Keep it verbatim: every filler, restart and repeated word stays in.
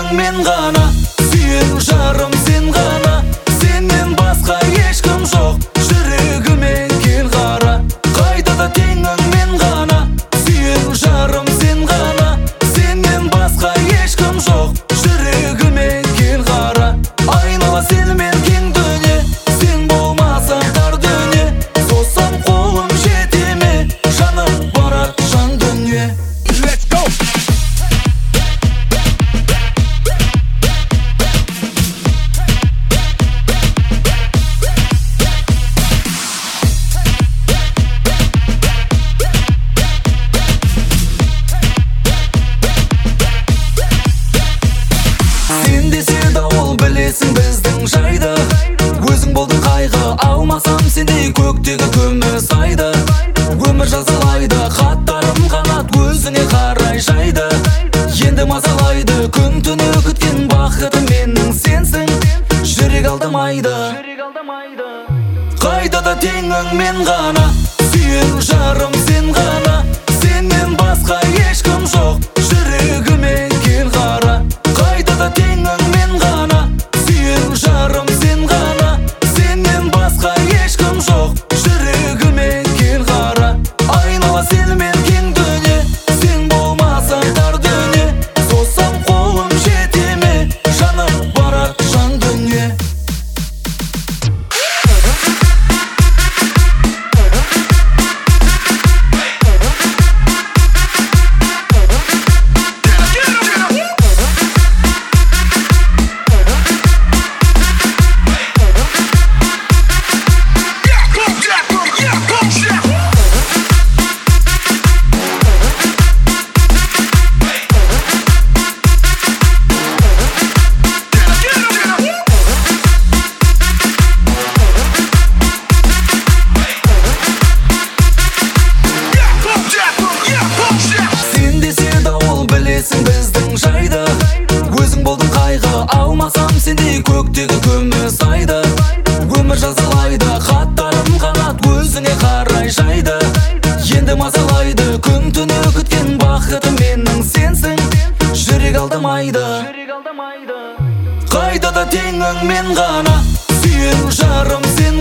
теңің мен ғана, сүйер жарым сен ғана, сенен басқа ешкім жоқ, жүрегіме кел қара. Қайтады теңің мен ғана, сүйер жарым сен ғана, сенен басқа ешкім жоқ, жүрегіме кел қара. Айнала сенімен кең дүние, сен болмасаң тар дүние, созсам қолым жете ме, жанып барад жан дүние. Let's go! Сен десе ол білесің біздің жайды, өзің болдың қайғы, алмасам сендей көктегі күміс айды. Өмір жазалайды, хаттарым қанат өзіңе қарай жайды. Енді мазалайды, күн түні күткен бақытым менің сенсің, жүрек алдамайды. Қайтады теңің мен ғана, сүйер жарым сен ғана, сенен басқа ешкім жоқ, жүрегіме кел қара. Қайтады теңің мен ғана, сүйер жарым сен ғана, сенен басқа ешкім жоқ, жүрегіме кел қара. Айнала сенімен кең дүние, сен болмасаң тар дүние, созсам қолым жете ме, жанып барад жан дүние. Сен десе ол білесің біздің жайды, өзің болдың қайғы, алмасам сендей көктегі күміс айды. Өмір жазалайды, хаттарым қанат өзіңе қарай жайды. Енді мазалайды, күн түні күткен бақытым менің сенсің, жүрек алдамайды. Қайтады теңің мен ғана, сүйер жарым сен